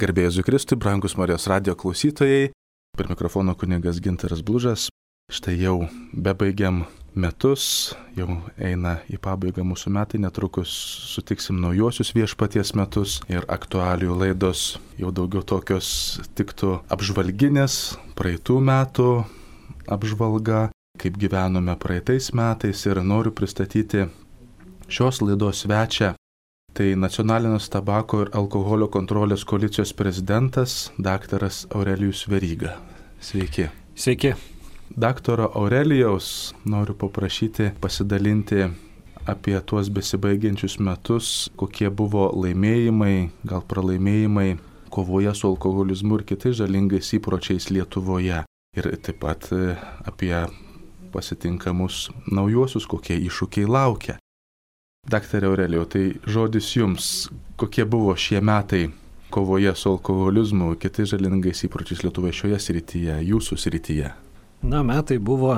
Garbė Jėzui Kristui, brangus Marijos radijo klausytojai, per mikrofono kunigas Gintaras Blužas. Štai jau bebaigiam metus, jau eina į pabaigą mūsų metai, netrukus sutiksim naujuosius viešpaties metus ir aktualijų laidos jau daugiau tokios tiktų apžvalginės, praeitų metų apžvalga, kaip gyvenome praeitais metais ir noriu pristatyti šios laidos svečią. Tai Nacionalinės tabako ir alkoholio kontrolės koalicijos prezidentas daktaras Aurelijus Veryga. Sveiki. Sveiki. Daktaro Aurelijaus noriu paprašyti pasidalinti apie tuos besibaigiančius metus, kokie buvo laimėjimai, gal pralaimėjimai kovoje su alkoholizmu ir kitais žalingais įpročiais Lietuvoje. Ir taip pat apie pasitinkamus naujuosius, kokie iššūkiai laukia. Daktare Aurelijau, tai žodis jums, kokie buvo šie metai kovoje su alkoholizmu, kitais žalingais įpročiais Lietuvoje šioje srityje, jūsų srityje? Metai buvo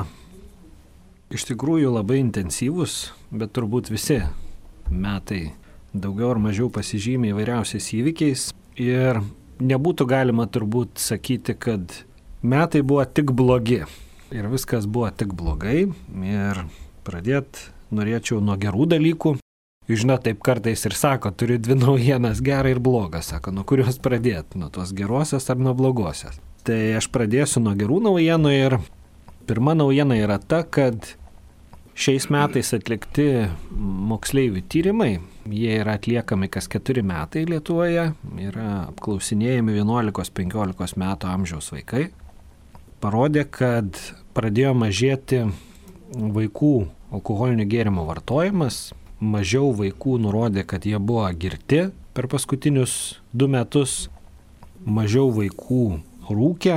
iš tikrųjų labai intensyvūs, bet turbūt visi metai daugiau ar mažiau pasižymė įvairiausiais įvykiais ir nebūtų galima turbūt sakyti, kad metai buvo tik blogi ir viskas buvo tik blogai ir pradėti norėčiau nuo gerų dalykų. Jūs žinot, taip kartais ir sako, turiu dvi naujienas, gerą ir blogą. Sako, nuo kurios pradėti, nuo tos gerosios ar nuo blogosios. Tai aš pradėsiu nuo gerų naujienų ir pirma naujiena yra ta, kad šiais metais atlikti moksleivių tyrimai, jie yra atliekami kas 4 metai Lietuvoje, yra apklausinėjami 11-15 metų amžiaus vaikai. Parodė, kad pradėjo mažėti vaikų alkoholinių gėrimų vartojimas, mažiau vaikų nurodė, kad jie buvo girti per paskutinius 2 metus, mažiau vaikų rūkė.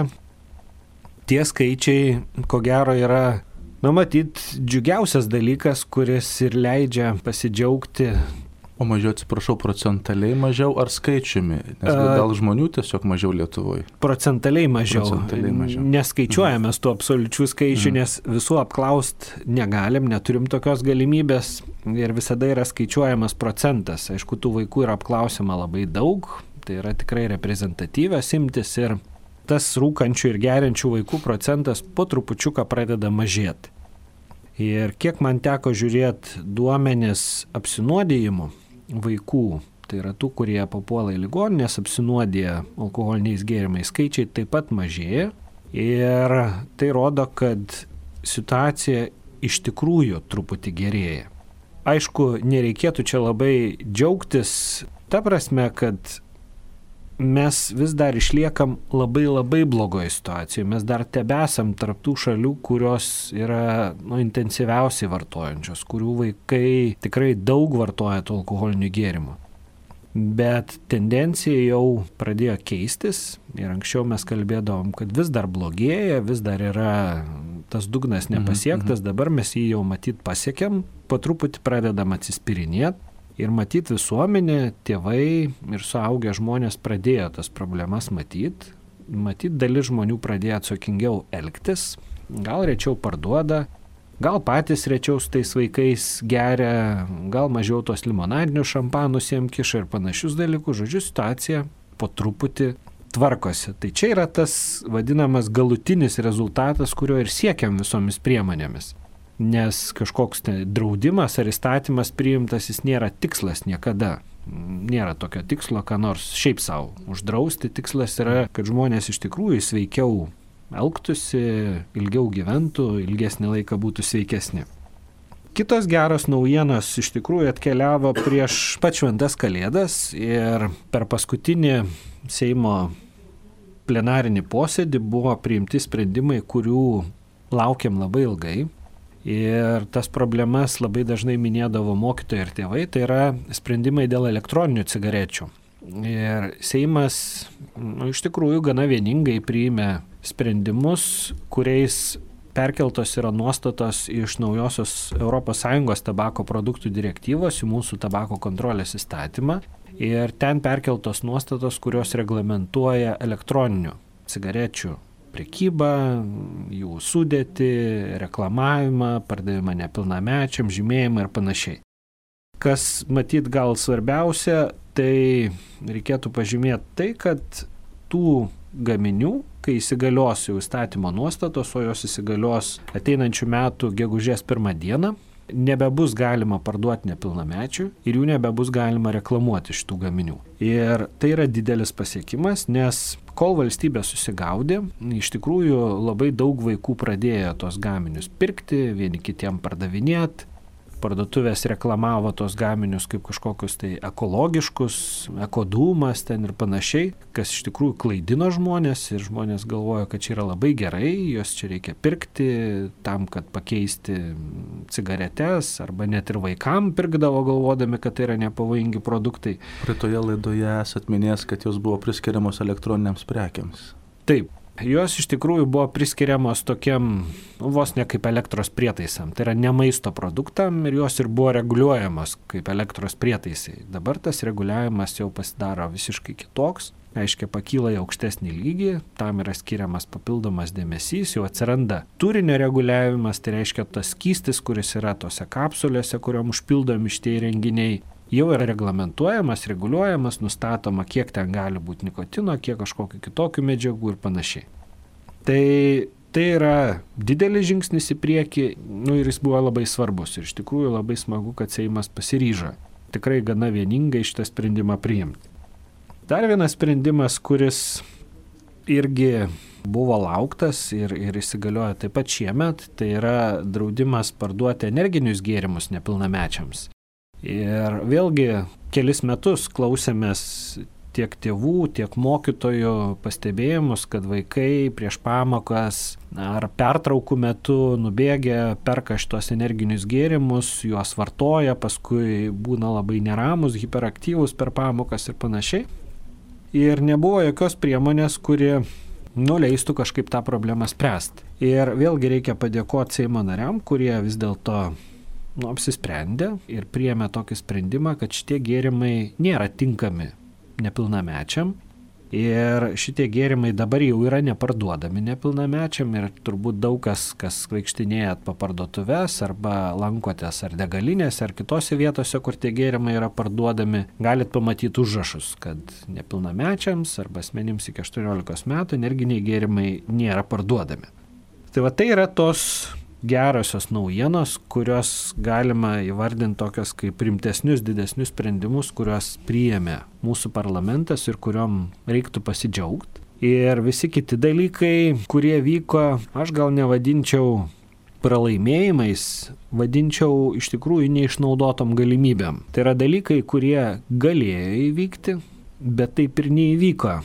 Tie skaičiai, ko gero, yra, matyt, džiugiausias dalykas, kuris ir leidžia pasidžiaugti. O mažiau, atsiprašau, procentaliai mažiau ar skaičiumi? Nes gal žmonių tiesiog mažiau Lietuvoje? Procentaliai mažiau. Neskaičiuojame tų absoliučių skaičių, nes visų apklaust negalim, neturim tokios galimybės ir visada yra skaičiuojamas procentas. Aišku, tų vaikų yra apklausima labai daug, tai yra tikrai reprezentatyvios imtis ir tas rūkančių ir geriančių vaikų procentas po trupučiuką pradeda mažėti. Ir kiek man teko žiūrėti duomenis apsinuodijimų vaikų, tai yra tų, kurie papuola į ligoninės, apsinuodė alkoholiniais gėrimais, skaičiai taip pat mažėja. Ir tai rodo, kad situacija iš tikrųjų truputį gerėja. Aišku, nereikėtų čia labai džiaugtis, ta prasme, kad mes vis dar išliekam labai blogoje situacijoje. Mes dar tebesam tarp tų šalių, kurios yra intensyviausiai vartojančios, kurių vaikai tikrai daug vartoja tų alkoholinių gėrimų. Bet tendencija jau pradėjo keistis ir anksčiau mes kalbėdavom, kad vis dar blogėja, vis dar yra tas dugnas nepasiektas, dabar mes jį jau matyt pasiekėm, po truputį pradedam atsispirinėti. Ir matyti visuomenė, tėvai ir suaugę žmonės pradėjo tas problemas matyti. Matyti dalis žmonių pradėjo atsakingiau elgtis, gal rečiau parduoda, gal patys rečiau su tais vaikais geria, gal mažiau tos limonadinius šampanus jiem kiša ir panašius dalykus. Žodžiu, situacija po truputį tvarkosi. Tai čia yra tas vadinamas galutinis rezultatas, kurio ir siekiam visomis priemonėmis. Nes kažkoks draudimas ar įstatymas priimtas, jis nėra tikslas niekada. Nėra tokio tikslo, ką nors šiaip savo uždrausti. Tikslas yra, kad žmonės iš tikrųjų sveikiau elgtųsi, ilgiau gyventų, ilgesnį laiką būtų sveikesni. Kitos geros naujienos iš tikrųjų atkeliavo prieš pat šventas Kalėdas ir per paskutinį Seimo plenarinį posėdį buvo priimti sprendimai, kurių laukiam labai ilgai. Ir tas problemas labai dažnai minėdavo mokytojai ir tėvai, tai yra sprendimai dėl elektroninių cigarečių. Ir Seimas iš tikrųjų gana vieningai priėmė sprendimus, kuriais perkeltos yra nuostatos iš naujosios ES tabako produktų direktyvos į mūsų tabako kontrolės įstatymą. Ir ten perkeltos nuostatos, kurios reglamentuoja elektroninių cigarečių prekybą, jų sudėtį, reklamavimą, pardavimą nepilnamečiam, žymėjimą ir panašiai. Kas matyt gal svarbiausia, tai reikėtų pažymėti tai, kad tų gaminių, kai įsigalios jau įstatymo nuostatos, o jos įsigalios ateinančių metų gegužės 1 dieną, nebebus galima parduoti nepilnamečių ir jų nebebus galima reklamuoti šitų gaminių. Ir tai yra didelis pasiekimas, nes kol valstybė susigaudė, iš tikrųjų labai daug vaikų pradėjo tos gaminius pirkti, vieni kitiem pardavinėti. Parduotuvės reklamavo tos gaminius kaip kažkokius tai ekologiškus, ekodūmas ten ir panašiai, kas iš tikrųjų klaidino žmonės ir žmonės galvojo, kad čia yra labai gerai, jos čia reikia pirkti tam, kad pakeisti cigaretes arba net ir vaikam pirkdavo galvodami, kad tai yra nepavojingi produktai. Praeitoje laidoje esat minėjęs, kad jos buvo priskiriamos elektroniniams prekiams. Taip. Jos iš tikrųjų buvo priskiriamos tokiam, vos ne kaip elektros prietaisam, tai yra ne maisto produktam ir jos ir buvo reguliuojamos kaip elektros prietaisai. Dabar tas reguliavimas jau pasidaro visiškai kitoks, reiškia pakyla į aukštesnį lygį, tam yra skiriamas papildomas dėmesys, jau atsiranda turinio reguliavimas, tai reiškia tas skystis, kuris yra tose kapsulėse, kuriuom užpildomi šitie įrenginiai. Jau yra reglamentuojamas, reguliuojamas, nustatoma, kiek ten gali būti nikotino, kiek kažkokių kitokių medžiagų ir panašiai. Tai yra didelis žingsnis į priekį, ir jis buvo labai svarbus. Ir iš tikrųjų labai smagu, kad Seimas pasiryžo tikrai gana vieningai šitą sprendimą priimti. Dar vienas sprendimas, kuris irgi buvo lauktas ir įsigaliojo taip pat šiemet, tai yra draudimas parduoti energinius gėrimus nepilnamečiams. Ir vėlgi kelis metus klausėmės tiek tėvų, tiek mokytojų pastebėjimus, kad vaikai prieš pamokas ar pertraukų metu nubėgę perka šitos energinius gėrimus, juos vartoja, paskui būna labai neramus, hiperaktyvus per pamokas ir panašiai. Ir nebuvo jokios priemonės, kuri leistų kažkaip tą problemą spręsti. Ir vėlgi reikia padėkoti Seimo nariam, kurie vis dėlto apsisprendė ir priėmė tokį sprendimą, kad šitie gėrimai nėra tinkami nepilnamečiam ir šitie gėrimai dabar jau yra neparduodami nepilnamečiam ir turbūt daug kas vaikštinėjat po parduotuves arba lankotės ar degalinėse ar kitose vietose, kur tie gėrimai yra parduodami, galit pamatyti užrašus, kad nepilnamečiams arba asmenims iki 18 metų energiniai gėrimai nėra parduodami. Tai va tai yra tos gerosios naujienos, kurios galima įvardinti tokios kaip rimtesnius, didesnius sprendimus, kuriuos priėmė mūsų parlamentas ir kuriuom reiktų pasidžiaugti. Ir visi kiti dalykai, kurie vyko, aš gal nevadinčiau pralaimėjimais, vadinčiau iš tikrųjų neišnaudotom galimybėm. Tai yra dalykai, kurie galėjo įvykti, bet taip ir neįvyko.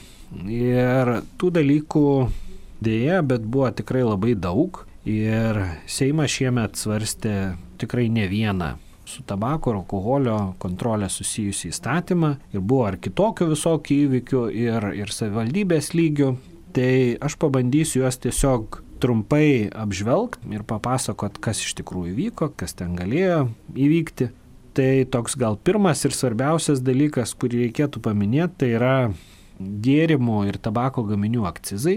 Ir tų dalykų dėja, bet buvo tikrai labai daug. Ir Seimas šiemet svarstė tikrai ne vieną su tabako ir alkoholio kontrolė susijusį įstatymą ir buvo ir kitokių visokių įvykių ir savivaldybės lygių. Tai aš pabandysiu juos tiesiog trumpai apžvelgti ir papasakot, kas iš tikrųjų vyko, kas ten galėjo įvykti. Tai toks gal pirmas ir svarbiausias dalykas, kurį reikėtų paminėti, tai yra gėrimų ir tabako gaminių akcizai.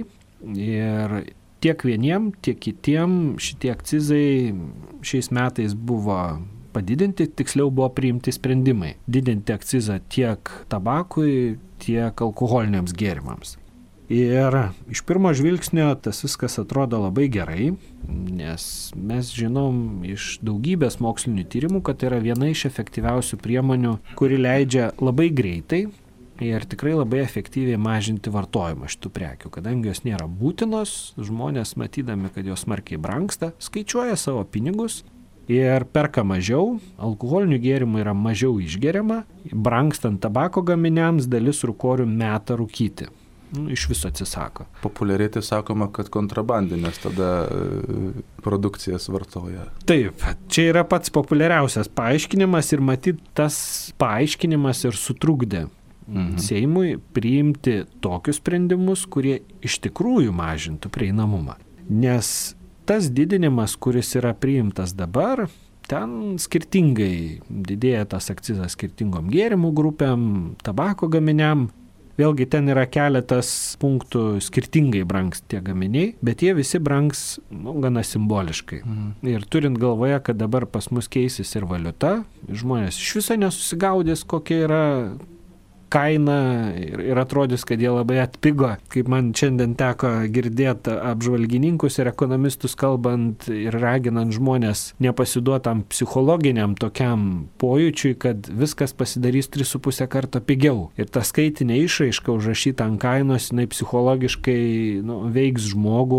Ir tiek vieniem, tiek kitiem šitie akcizai šiais metais buvo padidinti, tiksliau buvo priimti sprendimai. Didinti akcizą tiek tabakui, tiek alkoholiniams gėrimams. Ir iš pirmo žvilgsnio tas viskas atrodo labai gerai, nes mes žinom iš daugybės mokslinių tyrimų, kad tai yra viena iš efektyviausių priemonių, kuri leidžia labai greitai ir tikrai labai efektyviai mažinti vartojimą šitų prekių, kadangi jos nėra būtinos, žmonės matydami, kad jos smarkiai brangsta, skaičiuoja savo pinigus ir perka mažiau, alkoholinių gėrimų yra mažiau išgeriama, brangstant tabako gaminiams dalis rūkorių meta rūkyti. Iš viso atsisako. Populiariai tai sakoma, kad kontrabandinės tada produkcijas vartoja. Taip, čia yra pats populiariausias paaiškinimas ir matyt tas paaiškinimas ir sutrukdė Seimui priimti tokius sprendimus, kurie iš tikrųjų mažintų prieinamumą. Nes tas didinimas, kuris yra priimtas dabar, ten skirtingai didėja tas akcizas skirtingom gėrimų grupėm, tabako gaminiam. Vėlgi ten yra keletas punktų skirtingai brangs tie gaminiai, bet jie visi brangs gana simboliškai. Ir turint galvoje, kad dabar pas mus keisis ir valiuta, žmonės iš viso nesusigaudys, kokia yra kainą ir atrodys, kad jie labai atpigo. Kaip man šiandien teko girdėti apžvalgininkus ir ekonomistus kalbant ir raginant žmonės nepasiduotam psichologiniam tokiam pojūčiui, kad viskas pasidarys 3,5 karto pigiau. Ir ta skaitinė išraiška užrašyta ant kainos, jinai psichologiškai veiks žmogų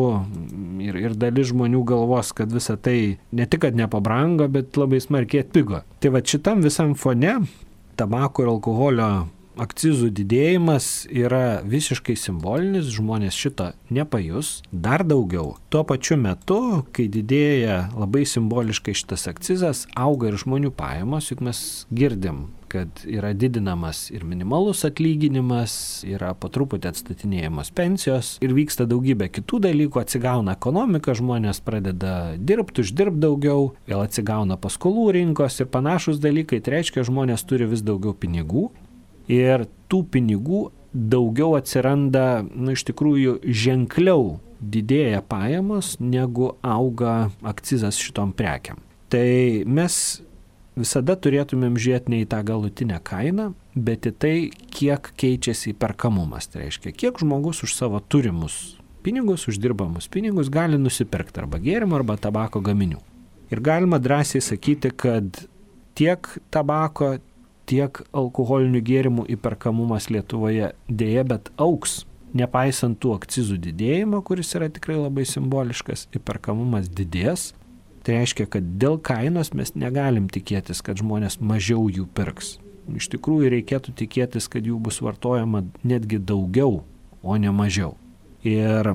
ir dalis žmonių galvos, kad visa tai ne tik, kad nepabrango, bet labai smarkiai atpigo. Tai va šitam visam fone tabako ir alkoholio akcizų didėjimas yra visiškai simbolinis, žmonės šito nepajus. Dar daugiau, tuo pačiu metu, kai didėja labai simboliškai šitas akcizas, auga ir žmonių pajamos, juk mes girdim, kad yra didinamas ir minimalus atlyginimas, yra po truputį atstatinėjamos pensijos ir vyksta daugybė kitų dalykų, atsigauna ekonomika, žmonės pradeda dirbti, uždirbti daugiau, vėl atsigauna paskolų rinkos ir panašus dalykai, tai reiškia, žmonės turi vis daugiau pinigų. Ir tų pinigų daugiau atsiranda, iš tikrųjų, ženkliau didėja pajamos, negu auga akcizas šitom prekiam. Tai mes visada turėtumėm žiūrėti ne į tą galutinę kainą, bet į tai, kiek keičiasi įperkamumas. Tai reiškia, kiek žmogus už savo turimus pinigus, uždirbamus pinigus gali nusipirkti arba gėrimų, arba tabako gaminių. Ir galima drąsiai sakyti, kad tiek tabako, tiek alkoholinių gėrimų įperkamumas Lietuvoje dėja, bet auks. Nepaisant tų akcizų didėjimo, kuris yra tikrai labai simboliškas, įperkamumas didės. Tai reiškia, kad dėl kainos mes negalim tikėtis, kad žmonės mažiau jų pirks. Iš tikrųjų reikėtų tikėtis, kad jų bus vartojama netgi daugiau, o ne mažiau. Ir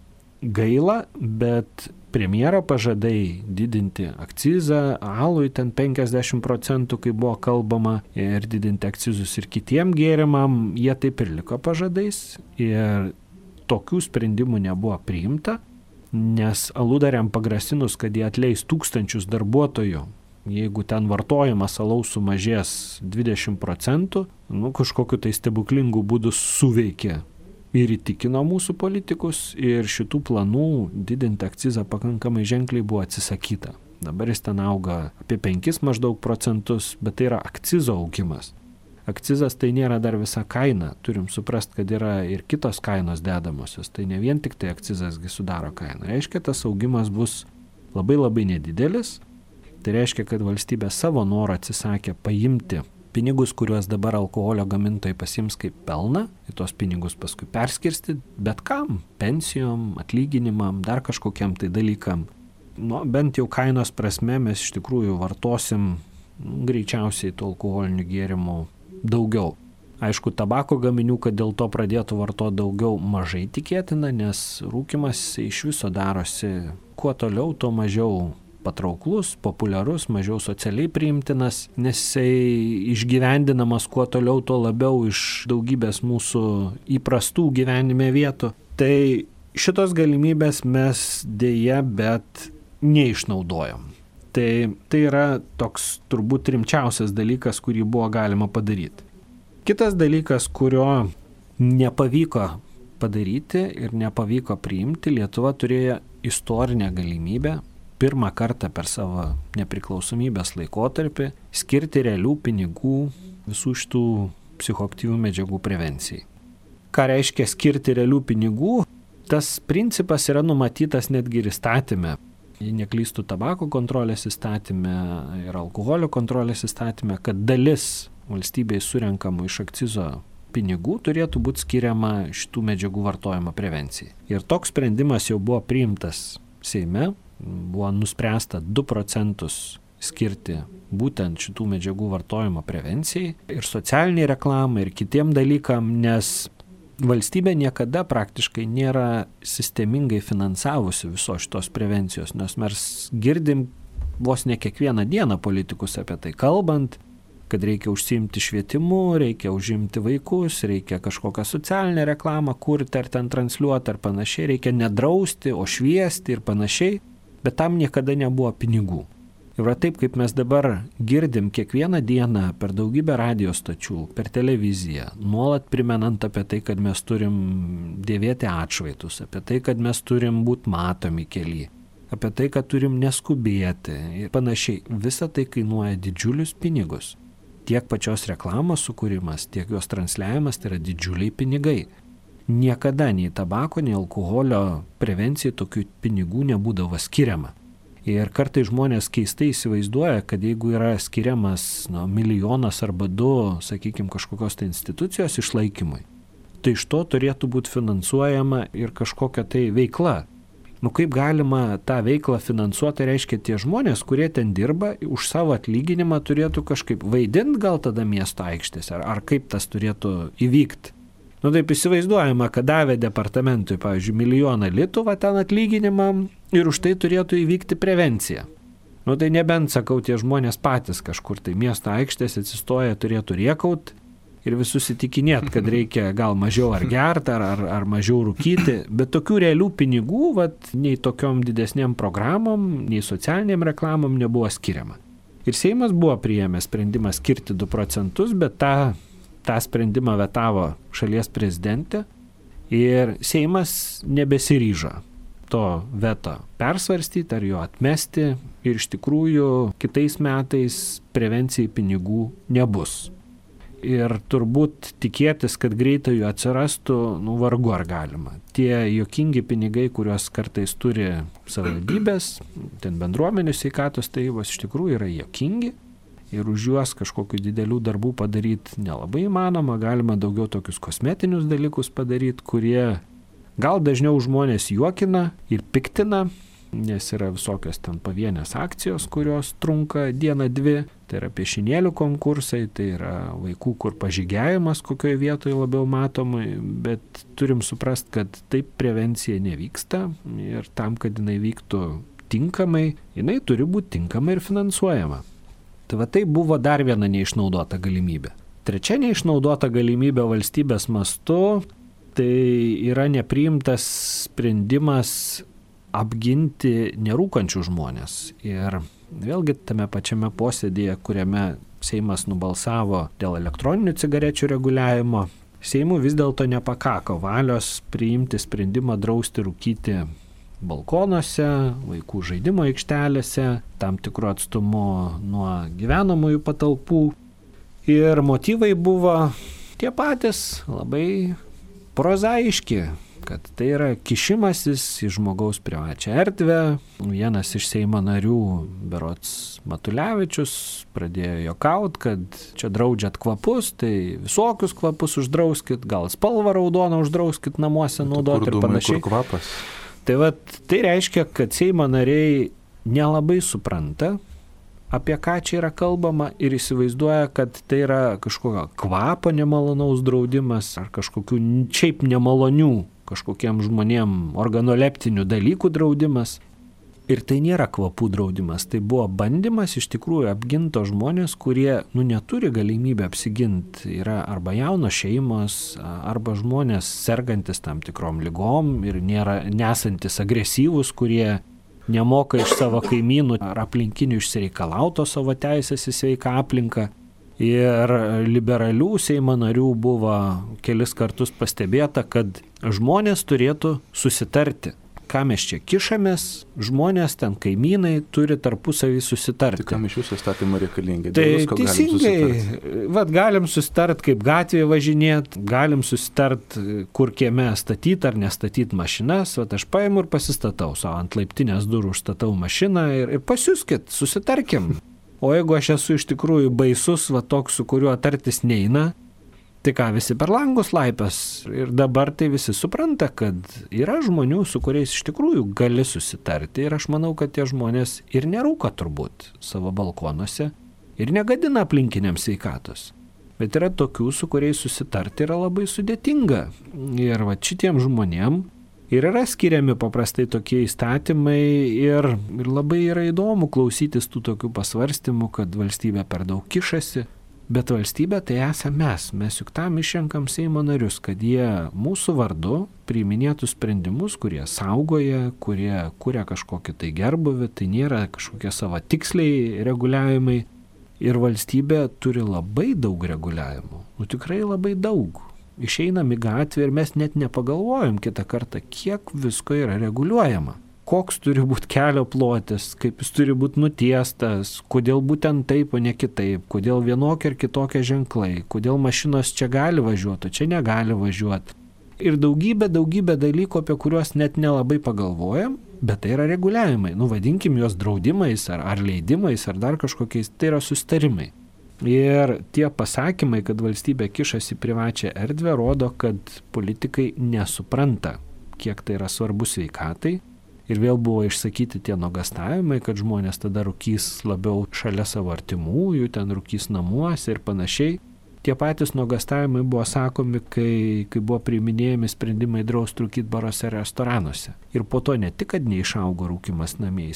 gaila, bet premjero pažadai didinti akcizą, alui ten 50%, kai buvo kalbama, ir didinti akcizus ir kitiem gėrimam, jie taip ir liko pažadais ir tokių sprendimų nebuvo priimta, nes aludariam pagrasinus, kad jie atleis 1000 darbuotojų, jeigu ten vartojimas alaus sumažės 20%, kažkokiu tai stebuklingų būdų suveikė. Ir įtikino mūsų politikus ir šitų planų didinti akcizą pakankamai ženkliai buvo atsisakyta. Dabar jis ten auga apie 5 maždaug procentus, bet tai yra akcizo augimas. Akcizas tai nėra dar visa kaina, turim suprast, kad yra ir kitos kainos dedamosios, tai ne vien tik tai akcizasgi sudaro kainą. Reiškia, tas augimas bus labai labai nedidelis, tai reiškia, kad valstybė savo norą atsisakė paimti pinigus, kuriuos dabar alkoholio gamintojai pasiims kaip pelną, į tos pinigus paskui perskirstyti, bet kam? Pensijom, atlyginimam, dar kažkokiam tai dalykam. Bent jau kainos prasme mes iš tikrųjų vartosim greičiausiai tų alkoholinių gėrimų daugiau. Aišku, tabako gaminių, kad dėl to pradėtų vartoti daugiau, mažai tikėtina, nes rūkymas iš viso darosi kuo toliau, tuo mažiau patrauklus, populiarus, mažiau socialiai priimtinas, nes jisai išgyvendinamas kuo toliau, tuo labiau iš daugybės mūsų įprastų gyvenime vietų. Tai šitos galimybės mes dėja, bet neišnaudojam. Tai yra toks turbūt rimčiausias dalykas, kurį buvo galima padaryti. Kitas dalykas, kurio nepavyko padaryti ir nepavyko priimti, Lietuva turėjo istorinę galimybę pirmą kartą per savo nepriklausomybės laikotarpį skirti realių pinigų visų šitų psichoaktyvių medžiagų prevencijai. Ką reiškia skirti realių pinigų? Tas principas yra numatytas netgi ir įstatyme. Jei neklystų tabako kontrolės įstatyme ir alkoholio kontrolės įstatyme, kad dalis valstybei surenkamų iš akcizo pinigų turėtų būti skiriama šitų medžiagų vartojimo prevencijai. Ir toks sprendimas jau buvo priimtas Seime. Buvo nuspręsta 2% skirti būtent šitų medžiagų vartojimo prevencijai ir socialiniai reklamai ir kitiem dalykam, nes valstybė niekada praktiškai nėra sistemingai finansavusi visos šitos prevencijos, nes mes girdim vos ne kiekvieną dieną politikus apie tai kalbant, kad reikia užsiimti švietimu, reikia užimti vaikus, reikia kažkokią socialinę reklamą kurti ar ten transliuoti ar panašiai, reikia nedrausti, o šviesti ir panašiai. Bet tam niekada nebuvo pinigų. Ir taip, kaip mes dabar girdim kiekvieną dieną per daugybę radio stočių, per televiziją, nuolat primenant apie tai, kad mes turim dėvėti atšvaitus, apie tai, kad mes turim būti matomi kely, apie tai, kad turim neskubėti ir panašiai. Visa tai kainuoja didžiulius pinigus. tiek pačios reklamos sukūrimas, tiek jos transliavimas tai yra didžiuliai pinigai. Niekada nei tabako, nei alkoholio prevencijai tokių pinigų nebūdavo skiriama. Ir kartai žmonės keistai įsivaizduoja, kad jeigu yra skiriamas milijonas arba 2, sakykime, kažkokios tai institucijos išlaikymui, tai iš to turėtų būti finansuojama ir kažkokia tai veikla. Kaip galima tą veiklą finansuoti, reiškia tie žmonės, kurie ten dirba, už savo atlyginimą turėtų kažkaip vaidinti gal tada miesto aikštėse, ar kaip tas turėtų įvykti. Taip įsivaizduojama, kad davė departamentui, pavyzdžiui, 1 milijoną litų ten atlyginimą ir už tai turėtų įvykti prevencija. Tai nebent, sakau, tie žmonės patys kažkur tai miesto aikštėse atsistoja, turėtų riekaut ir visus įtikinėt, kad reikia gal mažiau ar gert, ar mažiau rūkyti, bet tokių realių pinigų, nei tokiom didesnėm programom, nei socialiniam reklamom nebuvo skiriama. Ir Seimas buvo priėmęs sprendimą skirti 2 procentus, bet tą sprendimą vetavo šalies prezidentė ir Seimas nebesiryžo to veto persvarstyti ar jo atmesti ir iš tikrųjų kitais metais prevencijai pinigų nebus. Ir turbūt tikėtis, kad greitai jų atsirastų, vargu ar galima. Tie juokingi pinigai, kuriuos kartais turi savivaldybės, ten bendruomenių sveikatos tarybos, iš tikrųjų yra juokingi. Ir už juos kažkokių didelių darbų padaryti nelabai įmanoma, galima daugiau tokius kosmetinius dalykus padaryti, kurie gal dažniau žmonės juokina ir piktina, nes yra visokios ten pavienės akcijos, kurios trunka 1-2, tai yra piešinėlių konkursai, tai yra vaikų, kur pažygiavimas kokioje vietoje labiau matomai, bet turim suprast, kad taip prevencija nevyksta ir tam, kad jinai vyktų tinkamai, jinai turi būti tinkamai ir finansuojama. Tai buvo dar viena neišnaudota galimybė. Trečia neišnaudota galimybė valstybės mastu, tai yra nepriimtas sprendimas apginti nerūkančių žmonės. Ir vėlgi tame pačiame posėdėje, kuriame Seimas nubalsavo dėl elektroninių cigarečių reguliavimo, Seimui vis dėlto nepakako valios priimti sprendimą drausti rūkyti balkonuose, vaikų žaidimo aikštelėse, tam tikru atstumu nuo gyvenamųjų patalpų. Ir motyvai buvo tie patys, labai prozaiški, kad tai yra kišimasis į žmogaus privačią erdvę. Vienas iš Seimo narių, berods Matulevičius, pradėjo juokaut, kad čia draudžiat kvapus, tai visokius kvapus uždrauskit, gal spalvą raudoną uždrauskit namuose naudoti ir panašiai. Tai reiškia, kad Seimo nariai nelabai supranta, apie ką čia yra kalbama ir įsivaizduoja, kad tai yra kažkokio kvapo nemalonaus draudimas ar kažkokių šiaip nemalonių kažkokiem žmonėm organoleptinių dalykų draudimas. Ir tai nėra kvapų draudimas, tai buvo bandymas iš tikrųjų apginto žmonės, kurie neturi galimybę apsiginti. Yra arba jaunos šeimos, arba žmonės sergantis tam tikrom ligom ir nesantis agresyvus, kurie nemoka iš savo kaimynų ar aplinkinių išsireikalauto savo teisės į sveiką aplinką. Ir liberalių Seimo narių buvo kelis kartus pastebėta, kad žmonės turėtų susitarti. Ką mes čia kišamės, žmonės ten kaimynai turi tarpusavį susitarti. Tai kam iš jūsų įstatymų reikalingi? Tai teisingai, galim susitart, kaip gatvėje važinėti, galim susitart, kur kieme statyti ar nestatyti mašinas. Aš paimu ir pasistatau savo ant laiptinės durų, užstatau mašiną ir pasiuskit, susitarkim. O jeigu aš esu iš tikrųjų baisus, toks, su kuriuo tartis neina, tai ką, visi per langus laipias. Ir dabar tai visi supranta, kad yra žmonių, su kuriais iš tikrųjų gali susitarti. Ir aš manau, kad tie žmonės ir nerūko turbūt savo balkonuose ir negadina aplinkiniams sveikatos. Bet yra tokių, su kuriais susitarti yra labai sudėtinga. Ir šitiem žmonėm ir yra skiriami paprastai tokie įstatymai ir labai yra įdomu klausytis tų tokių pasvarstymų, kad valstybė per daug kišasi. Bet valstybė tai esame mes. Mes juk tam išrenkam Seimo narius, kad jie mūsų vardu priiminėtų sprendimus, kurie saugoja, kurie kuria kažkokį tai gerbuvį, tai nėra kažkokie savo tiksliai reguliavimai. Ir valstybė turi labai daug reguliavimų. Tikrai labai daug. Išeinam į gatvę ir mes net nepagalvojam kitą kartą, kiek visko yra reguliuojama. koks turi būti kelio plotis, kaip jis turi būti nutiestas, kodėl būtent taip, o ne kitaip, kodėl vienokie ir kitokie ženklai, kodėl mašinos čia gali važiuoti, o čia negali važiuoti. Ir daugybė dalykų, apie kuriuos net nelabai pagalvojam, bet tai yra reguliavimai. Vadinkim juos draudimais ar leidimais ar dar kažkokiais, tai yra susitarimai. Ir tie pasakymai, kad valstybė kišasi į privačią erdvę, rodo, kad politikai nesupranta, kiek tai yra svarbu sveikatai. Ir vėl buvo išsakyti tie nuogąstavimai, kad žmonės tada rūkys labiau šalia savo artimųjų, ten rūkys namuose ir panašiai. Tie patys nuogąstavimai buvo sakomi, kai buvo priiminėjami sprendimai drausti rūkyti baruose ir restoranuose. Ir po to ne tik, kad neišaugo rūkimas namie,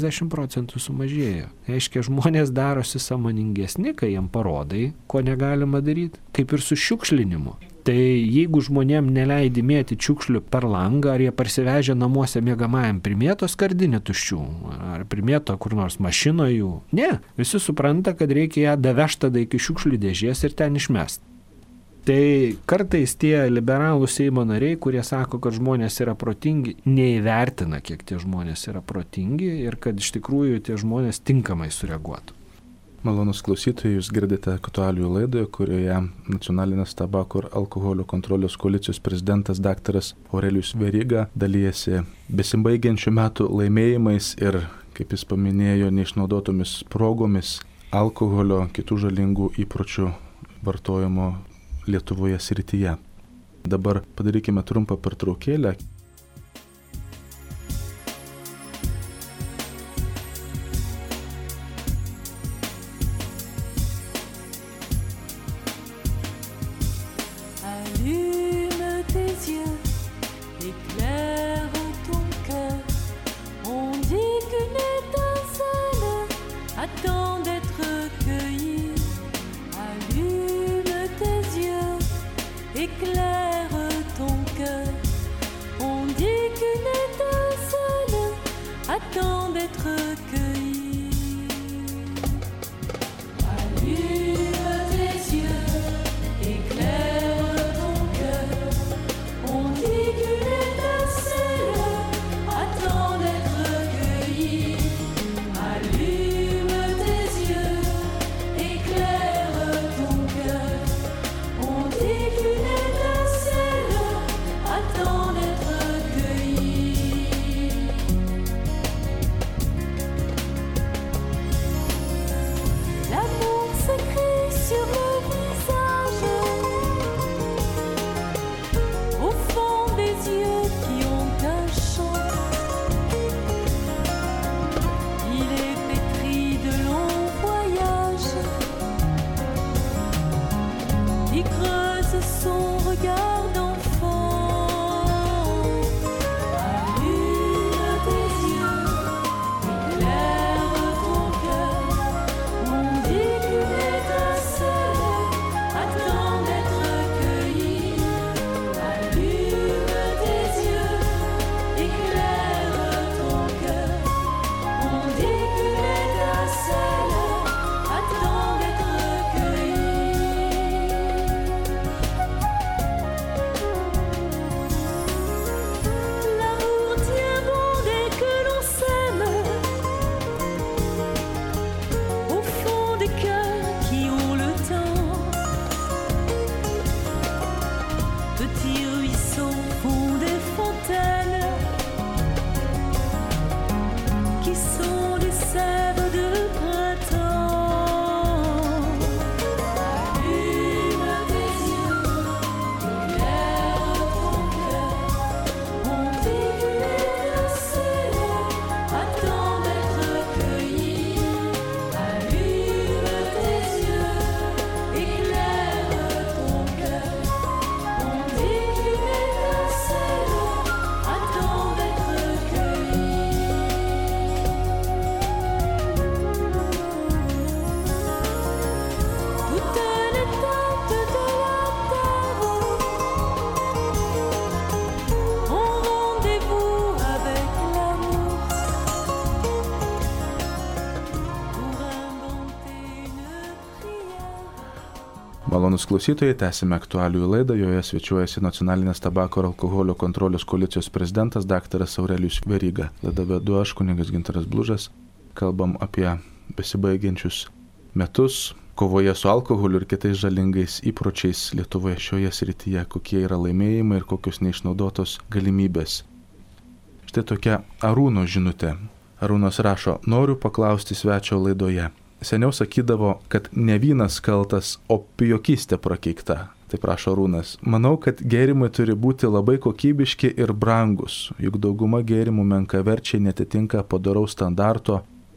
50% sumažėjo. Reiškia, žmonės darosi sąmoningesni, kai jiem parodai, ko negalima daryti, kaip ir su šiukšlinimu. Tai jeigu žmonėm neleidi mėti šiukšlių per langą, ar jie parsivežę namuose miegamajam primėto skardinę tuščių, ar primėto kur nors mašinoje jų, ne. Visi supranta, kad reikia ją davežti tada iki šiukšlių dėžės ir ten išmesti. Tai kartais tie liberalų Seimo nariai, kurie sako, kad žmonės yra protingi, neįvertina, kiek tie žmonės yra protingi ir kad iš tikrųjų tie žmonės tinkamai sureaguotų. Malonus klausytojai, jūs girdite aktualijų laidoje, kurioje Nacionalinės tabako ir alkoholio kontrolės koalicijos prezidentas daktaras Aurelijus Veryga dalyjasi besibaigiančių metų laimėjimais ir, kaip jis paminėjo, neišnaudotomis progomis alkoholio, kitų žalingų įpročių vartojimo Lietuvoje srityje. Dabar padarykime trumpą pertraukėlę. Éclaire ton cœur, on Malonus klausytojai, tęsime aktualijų laidą, joje svečiuojasi Nacionalinės tabako ir alkoholio kontrolės koalicijos prezidentas dr. Aurelijus Veryga. Laidą vedu aš, kunigas Gintaras Blužas. Kalbam apie besibaigiančius metus kovoje su alkoholiu ir kitais žalingais įpročiais Lietuvoje šioje srityje, kokie yra laimėjimai ir kokios neišnaudotos galimybės. Štai tokia Arūno žinutė. Arūnas rašo: noriu paklausti svečio laidoje. Seniau sakydavo, kad ne vynas kaltas, o pijokystė prakeikta. Taip prašo Arūnas. Manau, kad gėrimai turi būti labai kokybiški ir brangus, juk dauguma gėrimų menkaverčiai netitinka padaraus standarto,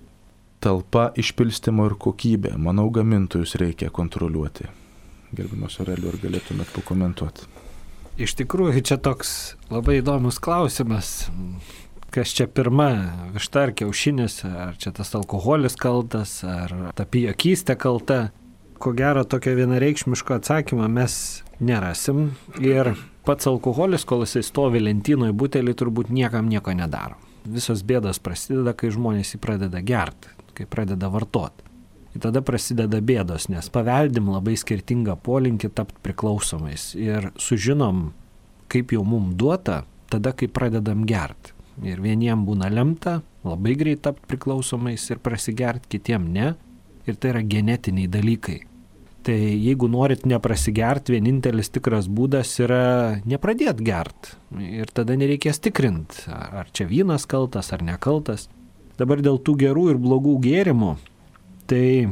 talpa, išpilstymo ir kokybė. Manau, gamintojus reikia kontroliuoti. Gerbiamas Aurelijau, ar galėtumėt pakomentuoti? Iš tikrųjų, čia toks labai įdomus klausimas. Kas čia pirma, višta ar kiaušinis, ar čia tas alkoholis kaltas, ar ta pijokystė kalta. Ko gero, tokio vienareikšmiško atsakymą mes nerasim. Ir pats alkoholis, kol jisai stovi lentynoje butelį, turbūt niekam nieko nedaro. Visos bėdos prasideda, kai žmonės jį pradeda gerti, kai pradeda vartoti. Ir tada prasideda bėdos, nes paveldim labai skirtingą polinkį tapti priklausomais. Ir sužinom, kaip jau mums duota, tada, kai pradedam gerti. Ir vieniem būna lemta labai greit tapti priklausomais ir prasigert, kitiem ne. Ir tai yra genetiniai dalykai. Tai jeigu norit neprasigert, vienintelis tikras būdas yra nepradėti gert. Ir tada nereikės tikrint, ar čia vynas kaltas ar nekaltas. Dabar dėl tų gerų ir blogų gėrimų, tai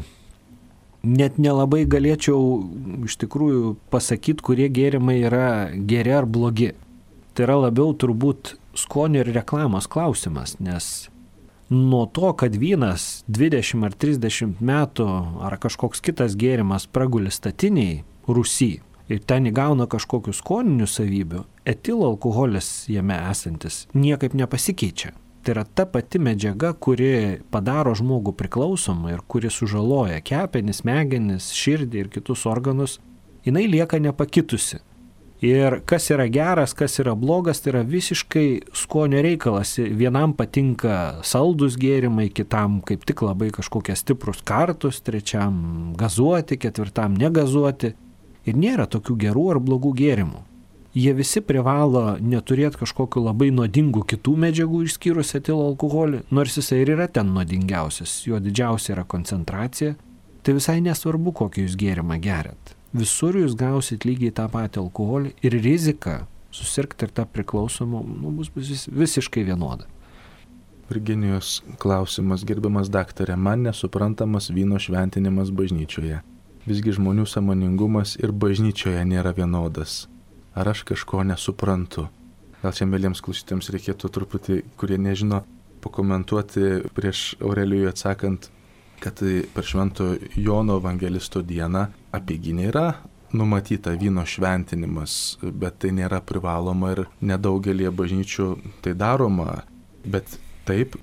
net nelabai galėčiau iš tikrųjų pasakyti, kurie gėrimai yra geri ar blogi. Tai yra labiau turbūt skonio ir reklamos klausimas, nes nuo to, kad vynas 20 ar 30 metų ar kažkoks kitas gėrimas praguli statiniai rūsy ir ten įgauna kažkokių skoninių savybių, etilo alkoholis jame esantis niekaip nepasikeičia. Tai yra ta pati medžiaga, kuri padaro žmogų priklausomą ir kuri sužaloja kepenis, smegenis, širdį ir kitus organus, jinai lieka nepakitusi. Ir kas yra geras, kas yra blogas, tai yra visiškai skonio reikalas. Vienam patinka saldus gėrimai, kitam kaip tik labai kažkokie stiprus kartus, trečiam gazuoti, ketvirtam negazuoti. Ir nėra tokių gerų ar blogų gėrimų. Jie visi privalo neturėti kažkokiu labai nuodingų kitų medžiagų išskyrus etilo alkoholį, nors jisai ir yra ten nuodingiausias, jo didžiausia yra koncentracija. Tai visai nesvarbu, kokį jūs gėrimą geriat. Visur jūs gausit lygiai tą patį alkoholį ir rizika susirgti ir tą priklausomą bus visiškai vienoda. Virginijos klausimas: gerbiamas daktarė, man nesuprantamas vyno šventinimas bažnyčioje. Visgi žmonių sąmoningumas ir bažnyčioje nėra vienodas. Ar aš kažko nesuprantu? Gal čia mėlyms klausytėms reikėtų truputį, kurie nežino, pakomentuoti prieš Aurelijui atsakant, kad per Švento Jono evangelisto dieną apeiginė yra numatyta vyno šventinimas, bet tai nėra privaloma ir nedaugelį bažnyčių tai daroma. Bet taip,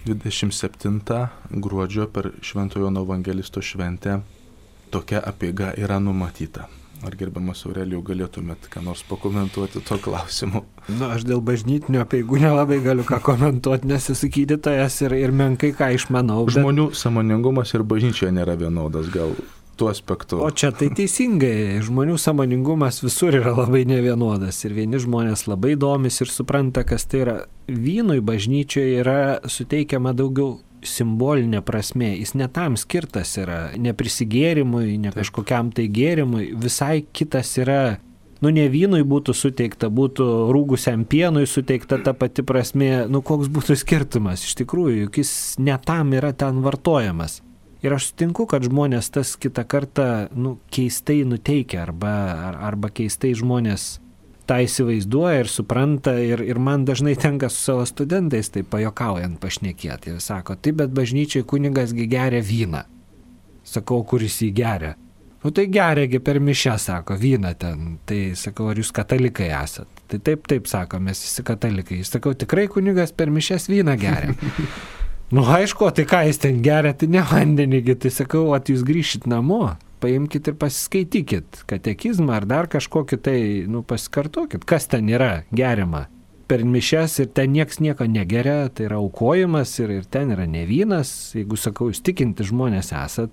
27 gruodžio per Švento Jono evangelisto šventę tokia apeiga yra numatyta. Ar gerbiamas Aurelijau galėtumėt ką nors pakomentuoti to klausimu? Aš dėl bažnytinių apeigų nelabai galiu ką komentuoti, nes esu gydytojas ir menkai ką išmanau. Žmonių sąmoningumas ir bažnyčioje nėra vienodas, gal tuo aspektu. O čia tai teisingai, žmonių sąmoningumas visur yra labai nevienodas ir vieni žmonės labai domis ir supranta, kas tai yra. Vynui bažnyčioje yra suteikiama daugiau simbolinė prasme, jis ne tam skirtas yra, ne prisigėrimui, ne kažkokiam tai gėrimui, visai kitas yra, ne vynui būtų suteikta, būtų rūgusiam pienui suteikta ta pati prasme, koks būtų skirtumas, iš tikrųjų, juk jis ne tam yra ten vartojamas. Ir aš sutinku, kad žmonės tas kitą kartą, keistai nuteikia arba keistai žmonės tą įsivaizduoja ir supranta ir man dažnai tenka su savo studentais tai pajuokaujant pašnekėti. Jis sako, taip, bet bažnyčiai kunigasgi geria vyną. Sakau, kuris jį geria? Tai geriagi per mišią, sako, vyną ten. Tai sakau, ar jūs katalikai esat? Tai taip, sako, mes visi katalikai. Jis sakau, tikrai kunigas per mišias vyną geria. Aišku, tai ką jis ten geria, tai ne vandenigi. Tai sakau, jūs grįšit namo. Paimkit ir pasiskaitykit katekizmą ar dar kažkokį tai, pasikartokit, kas ten yra geriama. Per mišias ir ten nieks nieko negeria, tai yra aukojimas ir ten yra ne vynas. Jeigu sakau, jūs tikinti žmonės esat,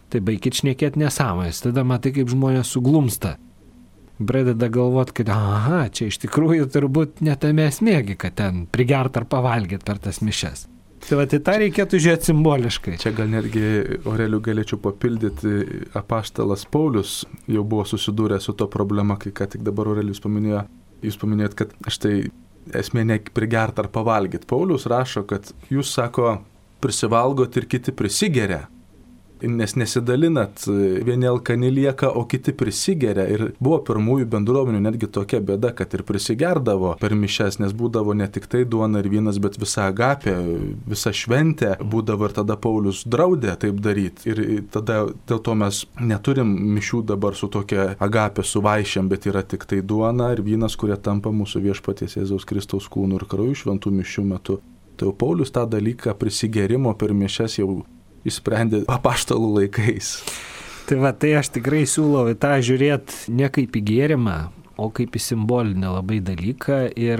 Tai baikit šnekėti nesąmonės, tada matai, kaip žmonės suglumsta. Pradeda galvoti, kad čia iš tikrųjų turbūt netame esmėgi, kad ten prigert ar pavalgyti per tas mišias. Tai va, tai tą reikėtų žiūrėti simboliškai. Čia gal netgi, Aurelijų, galėčiau papildyti, apaštalas Paulius jau buvo susidūręs su to problema, kai ką tik dabar Aurelijus paminėjo. Jūs paminėjot, kad štai esmė ne prigert ar pavalgyti. Paulius rašo, kad jūs, sako, prisivalgot ir kiti prisigeria. Nes nesidalinat, vieni alkani lieka, o kiti prisigeria. Ir buvo pirmųjų bendruomenių netgi tokia bėda, kad ir prisigerdavo per mišias, nes būdavo ne tik tai duona ir vynas, bet visa agapė, visa šventė būdavo, ir tada Paulius draudė taip daryti. Ir tada dėl to mes neturim mišių dabar su tokia agapė su vaišėm, bet yra tik tai duona ir vynas, kurie tampa mūsų viešpaties Jėzaus Kristaus kūnų ir krauju šventų mišių metu. Tai jau Paulius tą dalyką prisigerimo per mišias jau išsprendė apaštalų laikais. Tai va, tai aš tikrai siūlau į tą žiūrėti ne kaip į gėrimą, o kaip į simbolinę labai dalyką ir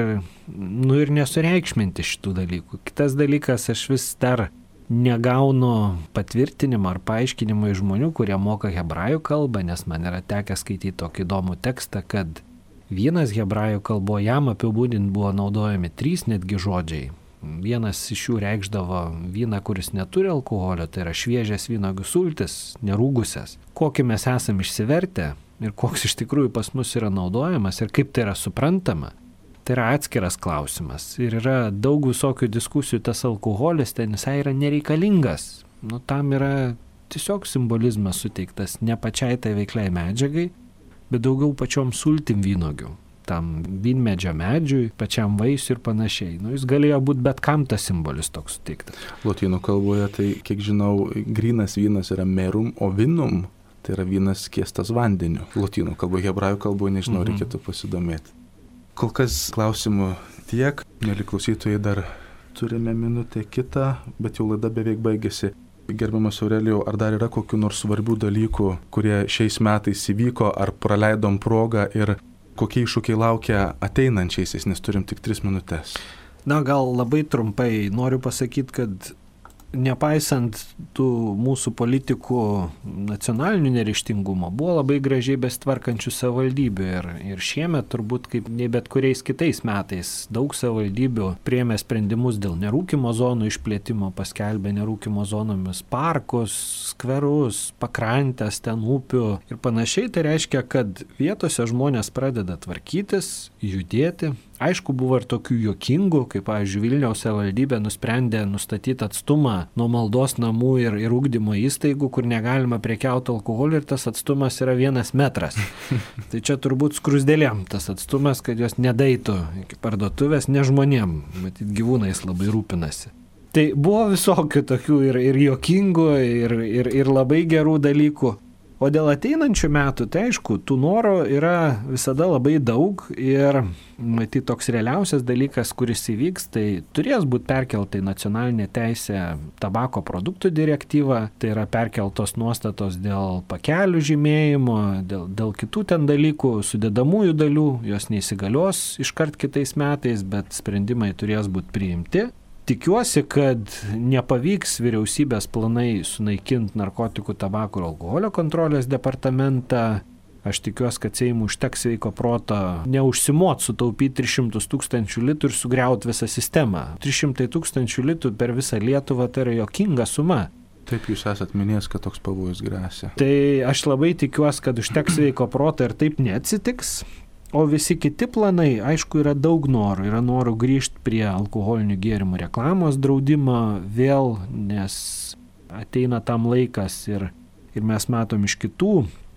nesureikšminti šitų dalykų. Kitas dalykas, aš vis dar negaunu patvirtinimo ar paaiškinimo iš žmonių, kurie moka hebrajų kalbą, nes man yra tekę skaityti tokį įdomų tekstą, kad vynas hebrajų kalboje jam apibūdinti buvo naudojami 3 netgi žodžiai. Vienas iš jų reikšdavo vyną, kuris neturi alkoholio, tai yra šviežias vynuogių sultis, nerūgusias. Kokį mes esam išsivertę ir koks iš tikrųjų pas mus yra naudojamas ir kaip tai yra suprantama, tai yra atskiras klausimas. Ir yra daug visokių diskusijų, tas alkoholis ten visai yra nereikalingas. Tam yra tiesiog simbolizmas suteiktas ne pačiai tai veikliai medžiagai, bet daugiau pačiom sultim vynuogių. Tam vynmedžio medžiui, pačiam vaisiui ir panašiai. Jis galėjo būti bet kam tas simbolis toks suteiktas. Lotynų kalboje, tai kiek žinau, grynas vynas yra merum, o vinum tai yra vynas skiestas vandeniu. Lotynų kalboje, hebrajų kalboje, nežinau, reikėtų pasidomėti. Kol kas klausimų tiek, mėly klausytojai, dar turime minutę kitą, bet jau laida beveik baigėsi. Gerbiamas Aurelijau, ar dar yra kokių nors svarbių dalykų, kurie šiais metais įvyko, ar praleidom progą ir kokie iššūkiai laukia ateinančiaisiais, nes turim tik 3 minutės? Gal labai trumpai noriu pasakyti, kad nepaisant tų mūsų politikų nacionalinių neryžtingumo, buvo labai gražiai besitvarkančių savivaldybių ir šiemet turbūt kaip nei bet kuriais kitais metais daug savivaldybių priėmė sprendimus dėl nerūkymo zonų išplėtimo, paskelbė nerūkymo zonomis parkus, skverus, pakrantės, ten upių ir panašiai. Tai reiškia, kad vietose žmonės pradeda tvarkytis, judėti. Aišku, buvo ir tokių juokingų, kaip, pavyzdžiui, Vilniaus savivaldybė nusprendė nustatyti atstumą nuo maldos namų ir ugdymo įstaigų, kur negalima prekiauti alkoholiu ir tas atstumas yra 1 metras. Tai čia turbūt skrusdėlėm tas atstumas, kad jos nedaitų iki parduotuvės, ne žmonėm, matyt, gyvūnais labai rūpinasi. Tai buvo visokių tokių ir juokingų, ir labai gerų dalykų. O dėl ateinančių metų, tai aišku, tų norų yra visada labai daug ir matyt toks realiausias dalykas, kuris įvyks, tai turės būti perkelta į nacionalinę teisę tabako produktų direktyvą, tai yra perkeltos nuostatos dėl pakelių žymėjimo, dėl kitų ten dalykų, sudedamųjų dalių, jos neįsigalios iškart kitais metais, bet sprendimai turės būti priimti. Tikiuosi, kad nepavyks vyriausybės planai sunaikinti narkotikų, tabako ir alkoholio kontrolės departamentą. Aš tikiuosi, kad Seimui užteks sveiko proto neužsimot sutaupyti 300 000 litų ir sugriauti visą sistemą. 300 000 litų per visą Lietuvą tai yra juokinga suma. Taip, jūs esat minėjęs, kad toks pavojus gresia. Tai aš labai tikiuosi, kad užteks sveiko proto ir taip neatsitiks. O visi kiti planai, aišku, yra daug norų. Yra norų grįžti prie alkoholinių gėrimų reklamos draudimo vėl, nes ateina tam laikas ir mes matom iš kitų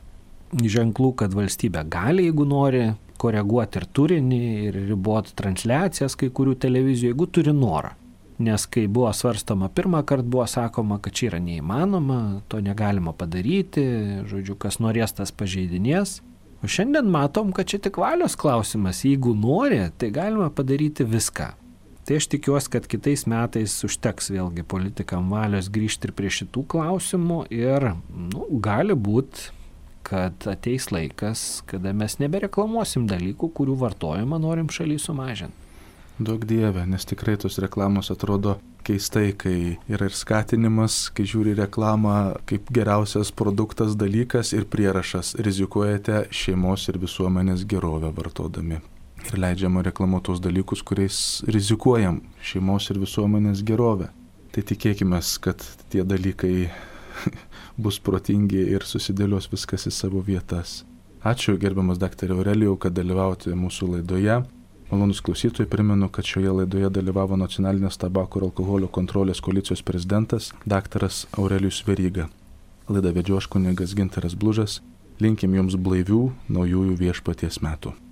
ženklų, kad valstybė gali, jeigu nori, koreguoti ir turinį, ir riboti transliacijas kai kurių televizijų, jeigu turi norą. Nes kai buvo svarstama pirmą kartą, buvo sakoma, kad čia yra neįmanoma, to negalima padaryti, žodžiu, kas norės, tas pažeidinės. O šiandien matom, kad čia tik valios klausimas. Jeigu nori, tai galima padaryti viską. Tai aš tikiuosi, kad kitais metais užteks vėlgi politikam valios grįžti ir prie šitų klausimų ir gali būti, kad ateis laikas, kada mes nebereklamuosim dalykų, kurių vartojimą norim šaly sumažinti. Daug dieve, nes tikrai tos reklamos atrodo keistai, kai yra ir skatinimas, kai žiūri reklamą kaip geriausias produktas, dalykas ir prierašas. Rizikuojate šeimos ir visuomenės gerovę vartodami. Ir leidžiama reklamuoti tos dalykus, kuriais rizikuojam šeimos ir visuomenės gerovę. Tai tikėkime, kad tie dalykai bus protingi ir susidėlios viskas į savo vietas. Ačiū gerbiamas daktarė Aurelijau, kad dalyvavote mūsų laidoje. Malonus klausytojai, primenu, kad šioje laidoje dalyvavo Nacionalinės tabako ir alkoholio kontrolės koalicijos prezidentas daktaras Aurelijus Veryga. Laidą vedžiau aš kunigas Gintaras Blužas. Linkim jums blaivių naujųjų Viešpaties metų.